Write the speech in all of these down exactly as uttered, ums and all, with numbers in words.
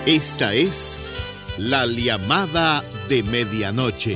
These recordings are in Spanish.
Esta es La Llamada de Medianoche.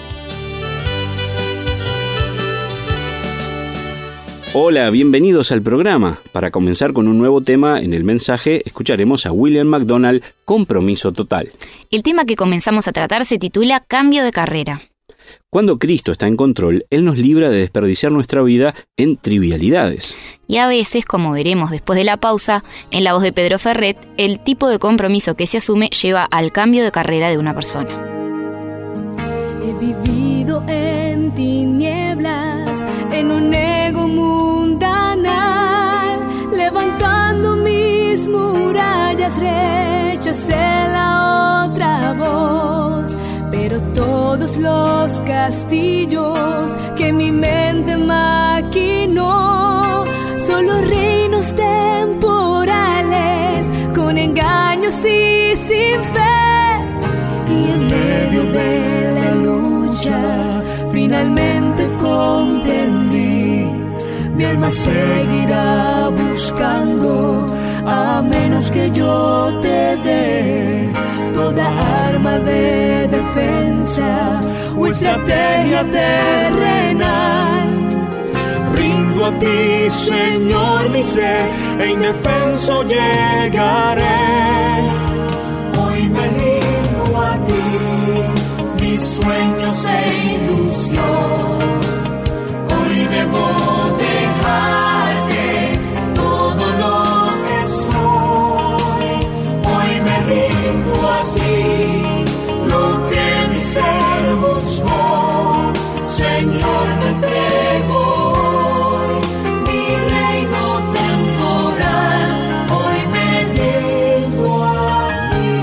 Hola, bienvenidos al programa. Para comenzar con un nuevo tema en el mensaje, escucharemos a William MacDonald, Compromiso Total. El tema que comenzamos a tratar se titula Cambio de carrera. Cuando Cristo está en control, Él nos libra de desperdiciar nuestra vida en trivialidades. Y a veces, como veremos después de la pausa, en la voz de Pedro Ferret, el tipo de compromiso que se asume lleva al cambio de carrera de una persona. He vivido en tinieblas, en un ego mundanal, levantando mis murallas, rechacé la otra voz. Pero todos los castillos que mi mente maquinó, solo reinos temporales, con engaños y sin fe. Y en medio de la lucha, finalmente comprendí, mi alma seguirá buscando, a menos que yo te dé toda arma de defensa o estrategia terrenal. Rindo a ti, Señor, mi ser, e indefenso llegaré. Hoy me rindo a ti, mis sueños e ilusión. Hoy debo dejarte todo lo que soy. Hoy me rindo a ti, lo que mi ser buscó. Señor, te entrego hoy mi reino temporal. Hoy me rindo a ti.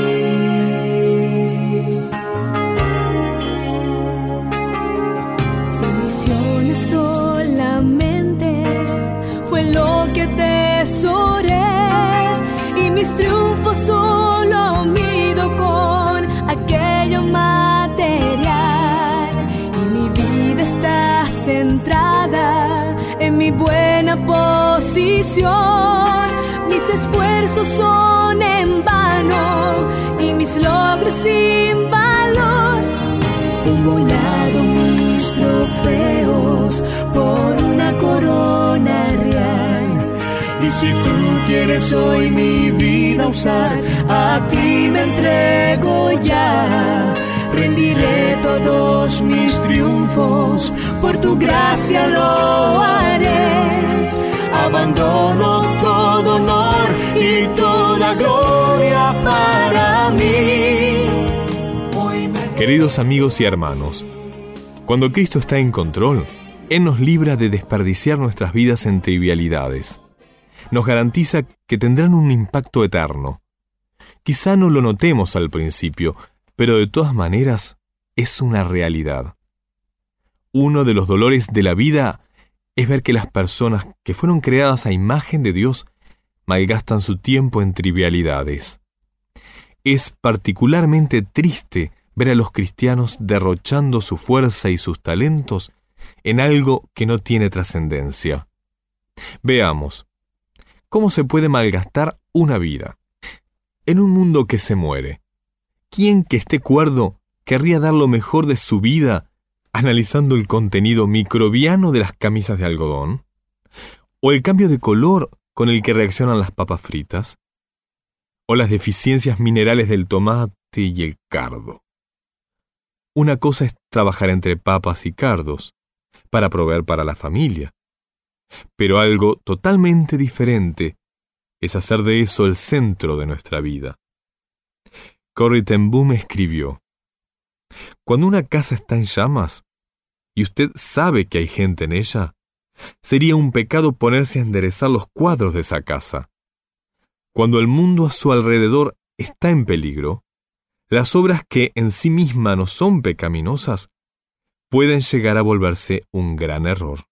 Sin misiones solamente fue lo que atesoré, y mis triunfos solo mido con aquello material. Y mi vida está centrada en mi buena posición. Mis esfuerzos son en vano y mis logros sin valor. Pongo a un lado mis trofeos por una corona real. Y si tú quieres hoy mi vida usar, a ti me entrego ya. Rendiré todos mis triunfos, por tu gracia lo haré. Abandono todo honor y toda gloria para mí. Queridos amigos y hermanos, cuando Cristo está en control, Él nos libra de desperdiciar nuestras vidas en trivialidades. Nos garantiza que tendrán un impacto eterno. Quizá no lo notemos al principio, pero de todas maneras es una realidad. Uno de los dolores de la vida es ver que las personas que fueron creadas a imagen de Dios malgastan su tiempo en trivialidades. Es particularmente triste ver a los cristianos derrochando su fuerza y sus talentos en algo que no tiene trascendencia. Veamos, ¿cómo se puede malgastar una vida? En un mundo que se muere, ¿quién que esté cuerdo querría dar lo mejor de su vida analizando el contenido microbiano de las camisas de algodón? ¿O el cambio de color con el que reaccionan las papas fritas? ¿O las deficiencias minerales del tomate y el cardo? Una cosa es trabajar entre papas y cardos para proveer para la familia, pero algo totalmente diferente es hacer de eso el centro de nuestra vida. Corrie ten Boom escribió: cuando una casa está en llamas y usted sabe que hay gente en ella, sería un pecado ponerse a enderezar los cuadros de esa casa. Cuando el mundo a su alrededor está en peligro, las obras que en sí mismas no son pecaminosas pueden llegar a volverse un gran error.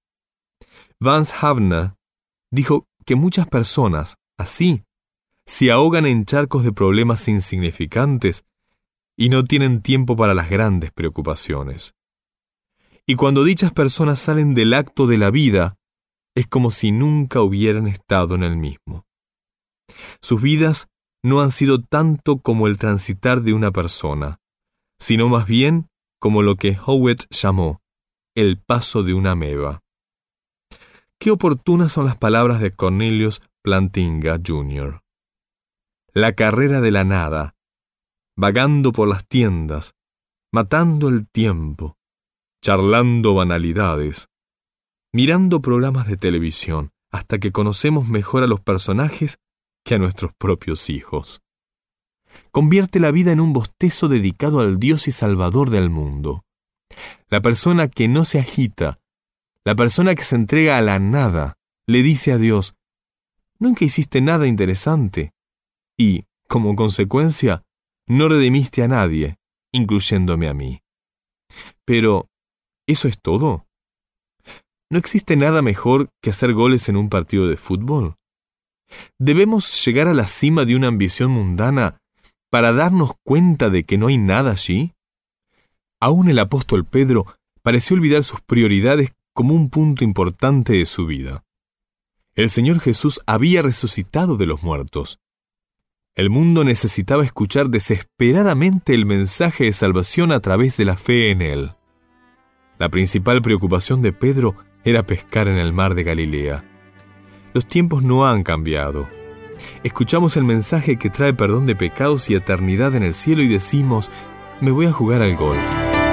Vance Havner dijo que muchas personas, así, se ahogan en charcos de problemas insignificantes y no tienen tiempo para las grandes preocupaciones. Y cuando dichas personas salen del acto de la vida, es como si nunca hubieran estado en el mismo. Sus vidas no han sido tanto como el transitar de una persona, sino más bien como lo que Howitt llamó el paso de una ameba. Qué oportunas son las palabras de Cornelius Plantinga junior La carrera de la nada, vagando por las tiendas, matando el tiempo, charlando banalidades, mirando programas de televisión, hasta que conocemos mejor a los personajes que a nuestros propios hijos. Convierte la vida en un bostezo dedicado al Dios y Salvador del mundo. La persona que no se agita, la persona que se entrega a la nada, le dice a Dios: «Nunca hiciste nada interesante», y, como consecuencia, no redimiste a nadie, incluyéndome a mí. Pero, ¿eso es todo? ¿No existe nada mejor que hacer goles en un partido de fútbol? ¿Debemos llegar a la cima de una ambición mundana para darnos cuenta de que no hay nada allí? Aún el apóstol Pedro pareció olvidar sus prioridades como un punto importante de su vida. El Señor Jesús había resucitado de los muertos. El mundo necesitaba escuchar desesperadamente el mensaje de salvación a través de la fe en Él. La principal preocupación de Pedro era pescar en el mar de Galilea. Los tiempos no han cambiado. Escuchamos el mensaje que trae perdón de pecados y eternidad en el cielo y decimos: me voy a jugar al golf.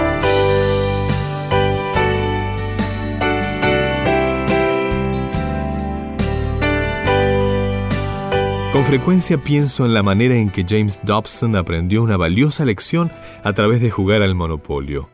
Con frecuencia pienso en la manera en que James Dobson aprendió una valiosa lección a través de jugar al Monopolio.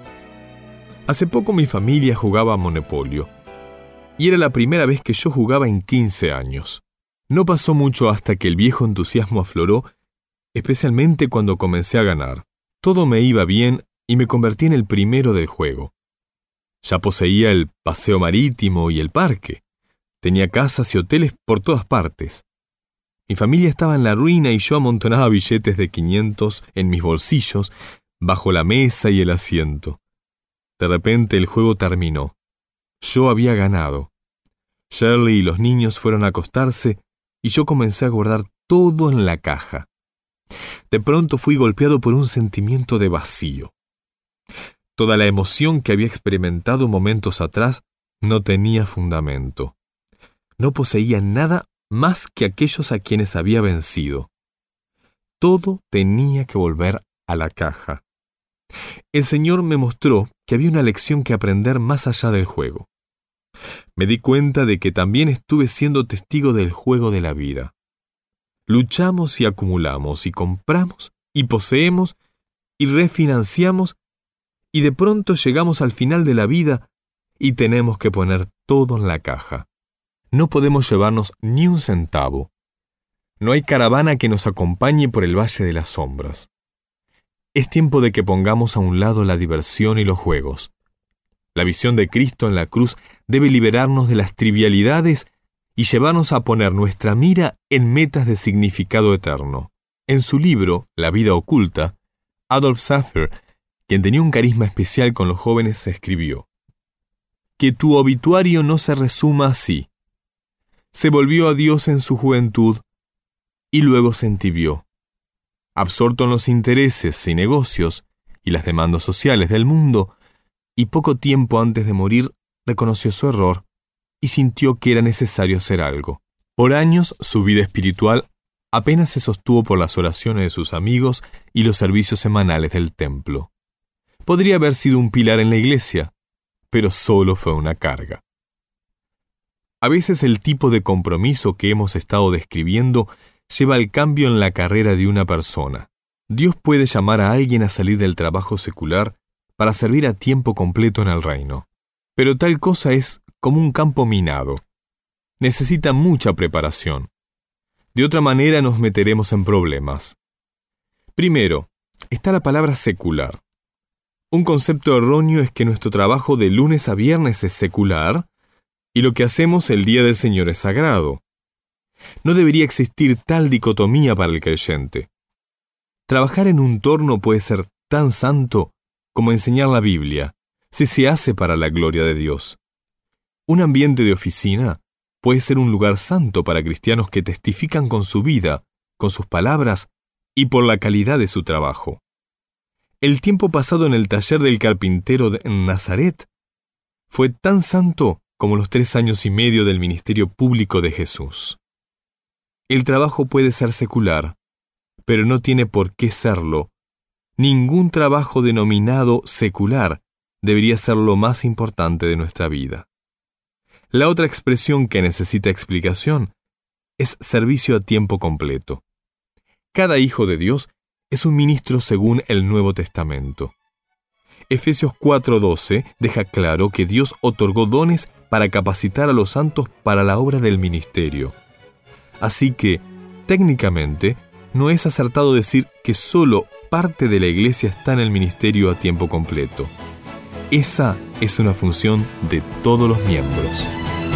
Hace poco mi familia jugaba a Monopolio, y era la primera vez que yo jugaba en quince años. No pasó mucho hasta que el viejo entusiasmo afloró, especialmente cuando comencé a ganar. Todo me iba bien y me convertí en el primero del juego. Ya poseía el paseo marítimo y el parque. Tenía casas y hoteles por todas partes. Mi familia estaba en la ruina y yo amontonaba billetes de quinientos en mis bolsillos, bajo la mesa y el asiento. De repente el juego terminó. Yo había ganado. Shirley y los niños fueron a acostarse y yo comencé a guardar todo en la caja. De pronto fui golpeado por un sentimiento de vacío. Toda la emoción que había experimentado momentos atrás no tenía fundamento. No poseía nada más que aquellos a quienes había vencido. Todo tenía que volver a la caja. El Señor me mostró que había una lección que aprender más allá del juego. Me di cuenta de que también estuve siendo testigo del juego de la vida. Luchamos y acumulamos, y compramos, y poseemos, y refinanciamos, y de pronto llegamos al final de la vida y tenemos que poner todo en la caja. No podemos llevarnos ni un centavo. No hay caravana que nos acompañe por el valle de las sombras. Es tiempo de que pongamos a un lado la diversión y los juegos. La visión de Cristo en la cruz debe liberarnos de las trivialidades y llevarnos a poner nuestra mira en metas de significado eterno. En su libro, La vida oculta, Adolf Saffer, quien tenía un carisma especial con los jóvenes, escribió: «Que tu obituario no se resuma así. Se volvió a Dios en su juventud y luego se entibió. Absorto en los intereses y negocios y las demandas sociales del mundo, y poco tiempo antes de morir reconoció su error y sintió que era necesario hacer algo. Por años su vida espiritual apenas se sostuvo por las oraciones de sus amigos y los servicios semanales del templo. Podría haber sido un pilar en la iglesia, pero solo fue una carga». A veces el tipo de compromiso que hemos estado describiendo lleva al cambio en la carrera de una persona. Dios puede llamar a alguien a salir del trabajo secular para servir a tiempo completo en el reino. Pero tal cosa es como un campo minado. Necesita mucha preparación. De otra manera nos meteremos en problemas. Primero, está la palabra secular. Un concepto erróneo es que nuestro trabajo de lunes a viernes es secular y lo que hacemos el día del Señor es sagrado. No debería existir tal dicotomía para el creyente. Trabajar en un torno puede ser tan santo como enseñar la Biblia, si se hace para la gloria de Dios. Un ambiente de oficina puede ser un lugar santo para cristianos que testifican con su vida con sus palabras y por la calidad de su trabajo. El tiempo pasado en el taller del carpintero de Nazaret fue tan santo como los tres años y medio del ministerio público de Jesús. El trabajo puede ser secular, pero no tiene por qué serlo. Ningún trabajo denominado secular debería ser lo más importante de nuestra vida. La otra expresión que necesita explicación es servicio a tiempo completo. Cada hijo de Dios es un ministro según el Nuevo Testamento. Efesios cuatro doce deja claro que Dios otorgó dones para capacitar a los santos para la obra del ministerio. Así que, técnicamente, no es acertado decir que solo parte de la iglesia está en el ministerio a tiempo completo. Esa es una función de todos los miembros.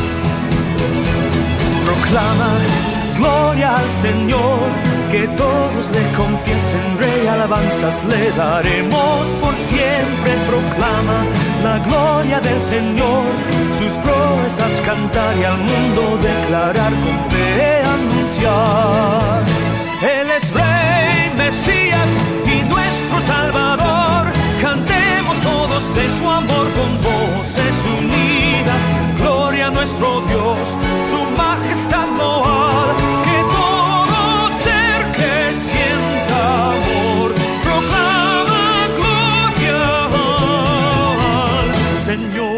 Proclama gloria al Señor, que todos le confiesen, Rey, alabanzas le daremos por siempre. Proclama la gloria del Señor, sus proezas cantar y al mundo declarar, con fe anunciar. Él es Rey, Mesías y nuestro Salvador. Cantemos todos de su amor con voces unidas. Gloria a nuestro Dios, su majestad loal. Que todo ser que sienta amor proclama gloria al Señor.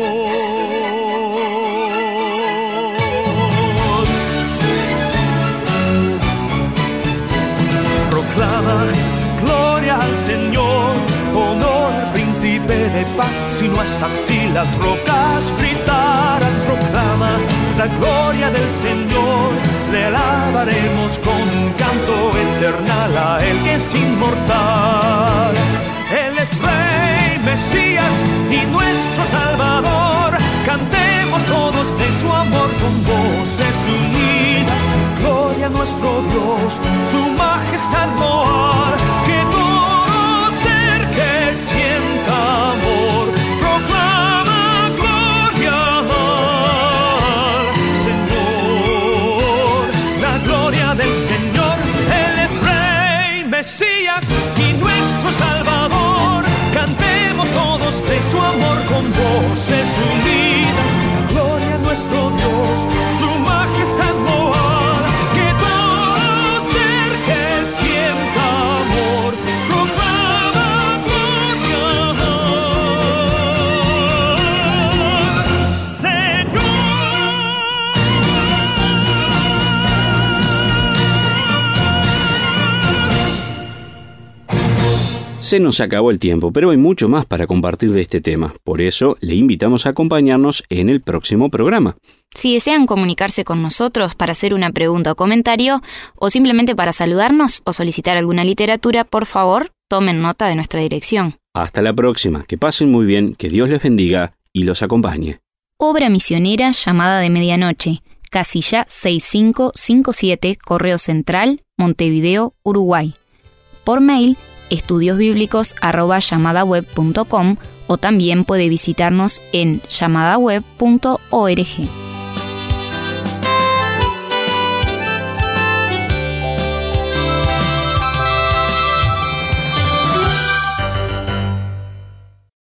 Proclama gloria al Señor, honor al príncipe de paz. Si no es así, las rocas gritarán. Proclama la gloria del Señor, le alabaremos con un canto eternal a Él que es inmortal. Él es Rey, Mesías y nuestro Salvador. Cantemos todos de su amor con voces unidas. Gloria a nuestro Dios, su majestad loal. Que todo ser que sienta amor proclama gloria al Señor. La gloria del Señor, Él es Rey, Mesías y nuestro Salvador. Cantemos todos de su amor con voces unidas. Gloria a nuestro Dios, su majestad loal. Que todo ser que sienta amor proclama gloria al Señor. Se nos acabó el tiempo, pero hay mucho más para compartir de este tema. Por eso, le invitamos a acompañarnos en el próximo programa. Si desean comunicarse con nosotros para hacer una pregunta o comentario, o simplemente para saludarnos o solicitar alguna literatura, por favor, tomen nota de nuestra dirección. Hasta la próxima. Que pasen muy bien, que Dios les bendiga y los acompañe. Obra misionera Llamada de Medianoche, casilla seis cinco cinco siete, Correo Central, Montevideo, Uruguay. Por mail, estudiosbíblicos arroba llamadaweb punto com, o también puede visitarnos en llamadaweb punto org.